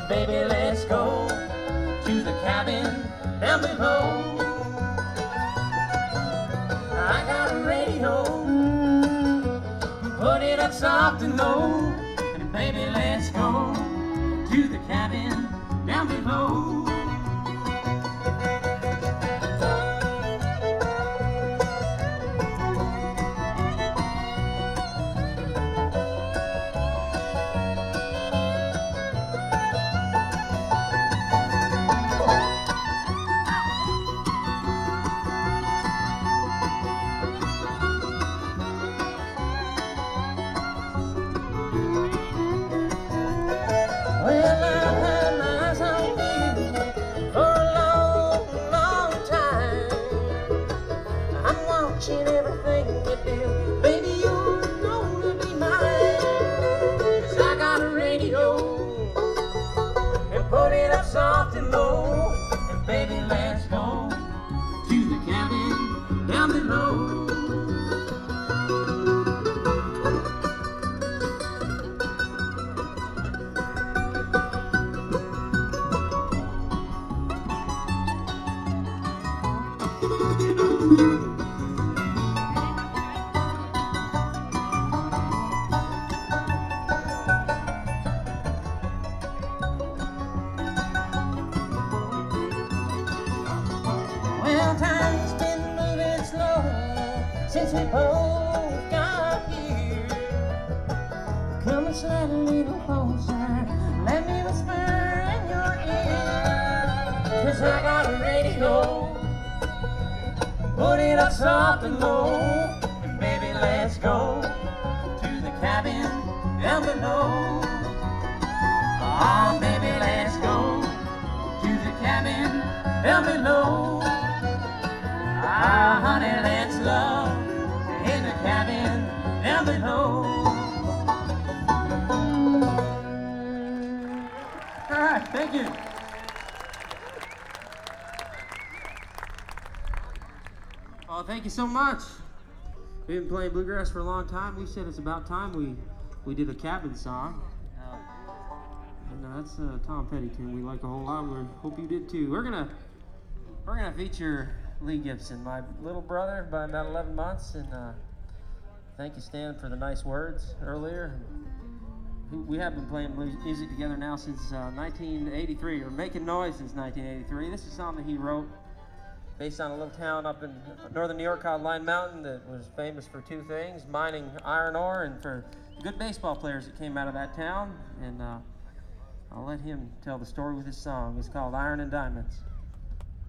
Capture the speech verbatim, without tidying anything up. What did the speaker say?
Baby, let's go to the cabin down below. I got a radio, put it up soft and low. And baby, let's go to the cabin down below. Well, I've had my eyes on you for a long, long time. I'm watching everything you do. Baby, you're gonna be mine. 'Cause I got a radio and put it up soft and low. And baby, let's go to the cabin down below. Well, time's been moving slow since we both got here. Come and slide a little closer, let me whisper in your ear. 'Cause I got a radio, put it up soft and low. And baby, let's go to the cabin down below. Oh, baby, let's go to the cabin down below. Ah, honey, let's love in the cabin down below. All right, thank you. Oh, thank you so much. We've been playing bluegrass for a long time. We said it's about time we we did a cabin song. Uh, and uh, that's uh, Tom Petty tune we like a whole lot. We hope you did too. We're gonna we're gonna feature Lee Gibson, my little brother by about eleven months, and uh, thank you, Stan, for the nice words earlier. We have been playing music together now since uh, nineteen eighty-three, or making noise since nineteen eighty-three. This is something he wrote based on a little town up in northern New York called Line Mountain that was famous for two things: mining iron ore and for good baseball players that came out of that town. And uh, I'll let him tell the story with his song. It's called Iron and Diamonds.